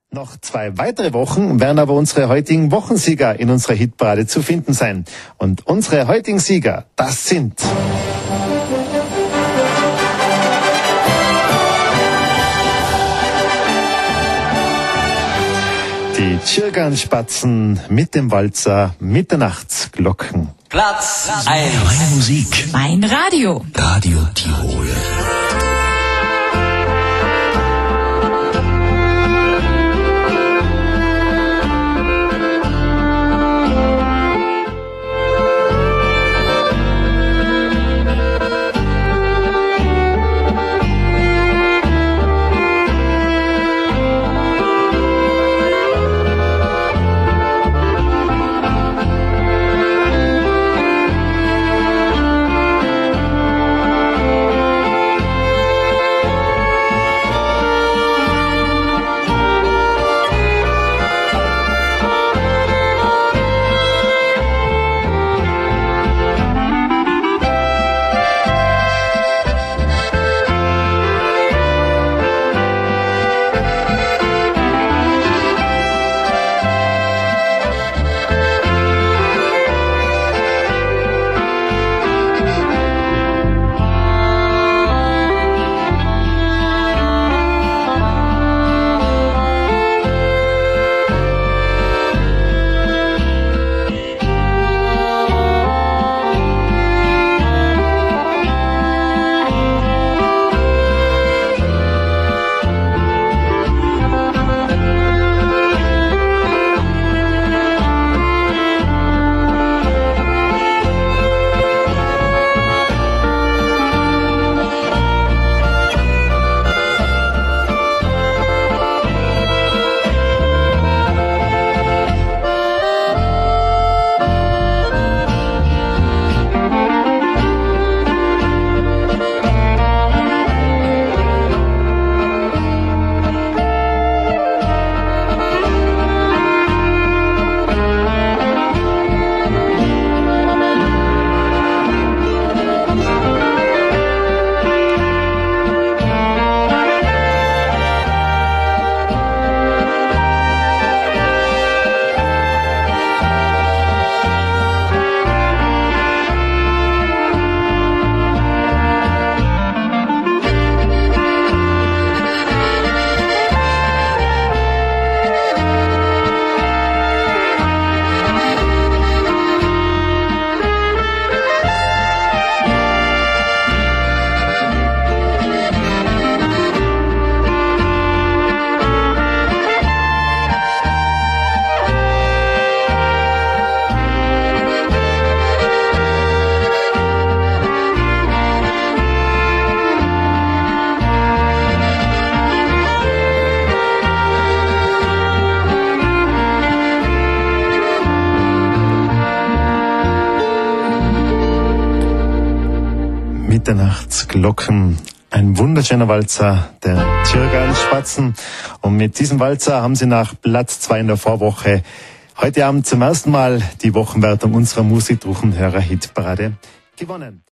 Noch 2 weitere Wochen werden aber unsere heutigen Wochensieger in unserer Hitparade zu finden sein. Und unsere heutigen Sieger, das sind... die Tschirganspatzen mit dem Walzer Mitternachtsglocken. Platz 1. Meine Musik. Mein Radio. Radio Tirol. Mitternachtsglocken. Ein wunderschöner Walzer, der Tschirganspatzen. Und mit diesem Walzer haben sie nach Platz 2 in der Vorwoche heute Abend zum ersten Mal die Wochenwertung unserer Musikdruchenhörer Hitparade gewonnen.